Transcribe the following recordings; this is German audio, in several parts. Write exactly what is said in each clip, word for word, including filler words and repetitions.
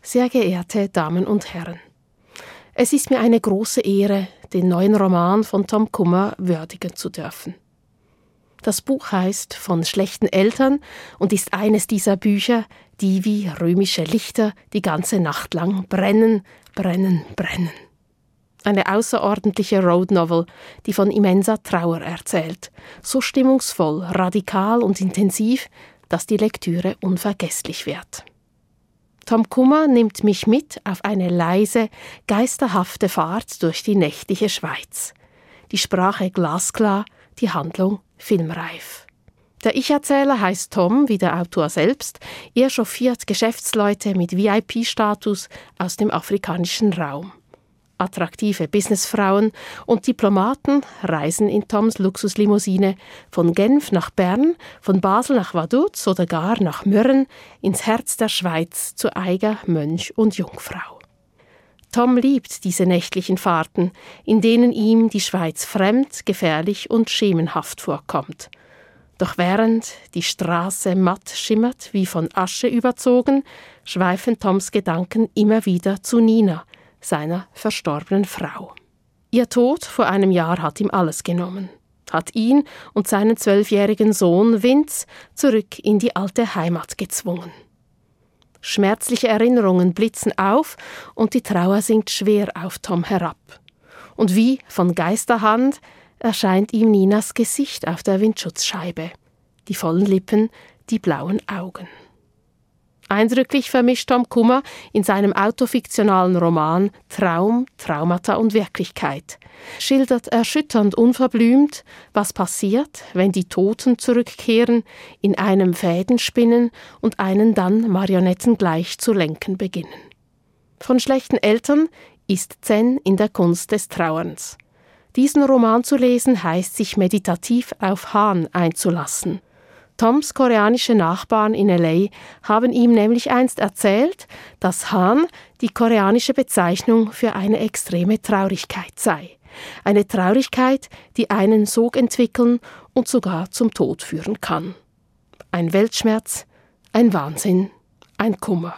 Sehr geehrte Damen und Herren, es ist mir eine große Ehre, den neuen Roman von Tom Kummer würdigen zu dürfen. Das Buch heißt »Von schlechten Eltern« und ist eines dieser Bücher, die wie römische Lichter die ganze Nacht lang brennen, brennen, brennen. Eine außerordentliche Road Novel, die von immenser Trauer erzählt, so stimmungsvoll, radikal und intensiv, dass die Lektüre unvergesslich wird. Tom Kummer nimmt mich mit auf eine leise, geisterhafte Fahrt durch die nächtliche Schweiz. Die Sprache glasklar, die Handlung filmreif. Der Ich-Erzähler heißt Tom, wie der Autor selbst. Er chauffiert Geschäftsleute mit V I P-Status aus dem afrikanischen Raum. Attraktive Businessfrauen und Diplomaten reisen in Toms Luxuslimousine von Genf nach Bern, von Basel nach Vaduz oder gar nach Mürren ins Herz der Schweiz zu Eiger, Mönch und Jungfrau. Tom liebt diese nächtlichen Fahrten, in denen ihm die Schweiz fremd, gefährlich und schemenhaft vorkommt. Doch während die Straße matt schimmert, wie von Asche überzogen, schweifen Toms Gedanken immer wieder zu Nina, seiner verstorbenen Frau. Ihr Tod vor einem Jahr hat ihm alles genommen, hat ihn und seinen zwölfjährigen Sohn Vince zurück in die alte Heimat gezwungen. Schmerzliche Erinnerungen blitzen auf und die Trauer sinkt schwer auf Tom herab. Und wie von Geisterhand erscheint ihm Ninas Gesicht auf der Windschutzscheibe, die vollen Lippen, die blauen Augen. Eindrücklich vermischt Tom Kummer in seinem autofiktionalen Roman Traum, Traumata und Wirklichkeit, schildert erschütternd unverblümt, was passiert, wenn die Toten zurückkehren, in einem Fäden spinnen und einen dann marionettengleich zu lenken beginnen. Von schlechten Eltern ist Zen in der Kunst des Trauerns. Diesen Roman zu lesen heißt, sich meditativ auf Han einzulassen. Toms koreanische Nachbarn in L A haben ihm nämlich einst erzählt, dass Han die koreanische Bezeichnung für eine extreme Traurigkeit sei. Eine Traurigkeit, die einen Sog entwickeln und sogar zum Tod führen kann. Ein Weltschmerz, ein Wahnsinn, ein Kummer.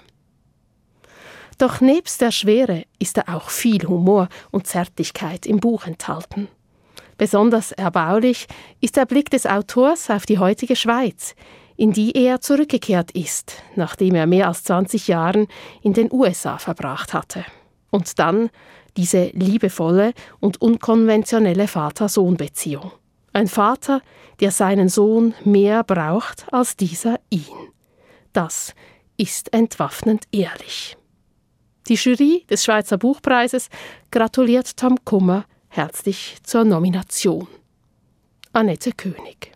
Doch nebst der Schwere ist da auch viel Humor und Zärtlichkeit im Buch enthalten. Besonders erbaulich ist der Blick des Autors auf die heutige Schweiz, in die er zurückgekehrt ist, nachdem er mehr als zwanzig Jahre in den U S A verbracht hatte. Und dann diese liebevolle und unkonventionelle Vater-Sohn-Beziehung. Ein Vater, der seinen Sohn mehr braucht als dieser ihn. Das ist entwaffnend ehrlich. Die Jury des Schweizer Buchpreises gratuliert Tom Kummer herzlich zur Nomination. Annette König.